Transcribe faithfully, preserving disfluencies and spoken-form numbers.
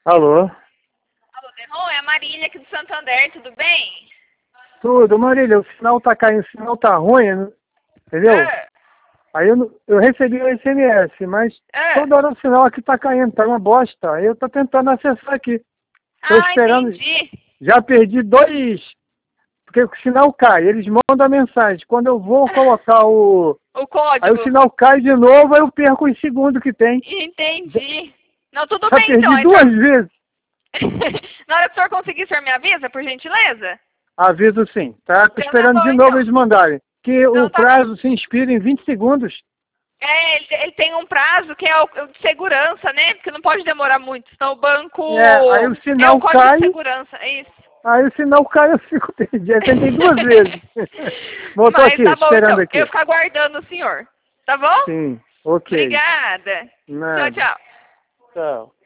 Alô? Alô, Derron, é a Marília aqui do Santander, tudo bem? Tudo, Marília, o sinal tá caindo, o sinal tá ruim, né? Entendeu? Ah, Aí eu, não- eu recebi o S M S, mas ah. toda hora o sinal aqui tá caindo, tá uma bosta. Aí eu tô tentando acessar aqui. Tô Ah, esperando, entendi. já perdi dois, porque o sinal cai, eles mandam a mensagem. Quando eu vou colocar o... O Aí o código. sinal cai de novo, aí eu perco os segundos que tem. Entendi. Não, tudo Já bem então. perdi Aí, duas senhor- vezes. Na hora que o senhor conseguir, o senhor me avisa, por gentileza? Aviso sim, tá? Tô Então tá esperando bom, de novo então. eles mandarem. Que Então o tá bom. prazo se inspira em vinte segundos. É, ele, ele tem um prazo que é o, o de segurança, né? Porque não pode demorar muito, senão o banco... É, aí o É o sinal código de cai, segurança, é isso. aí o sinal cai, eu fico perdido. Eu tentei duas vezes. Voltou Mas aqui, tá bom, esperando então. Eu aqui. vou ficar aguardando o senhor. Tá bom? Sim, ok. Obrigada. Tchau, Nada. tchau. Tchau.